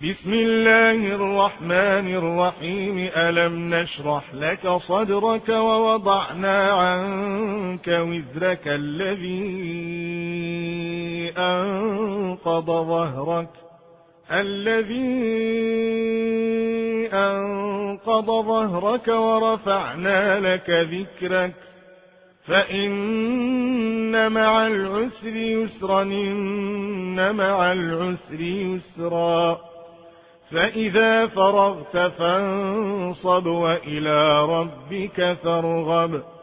بسم الله الرحمن الرحيم. ألم نشرح لك صدرك ووضعنا عنك وزرك الذي أنقض ظهرك ورفعنا لك ذكرك فإن مع العسر يسرا إن مع العسر يسرا فإذا فرغت فانصب وإلى ربك فارغب.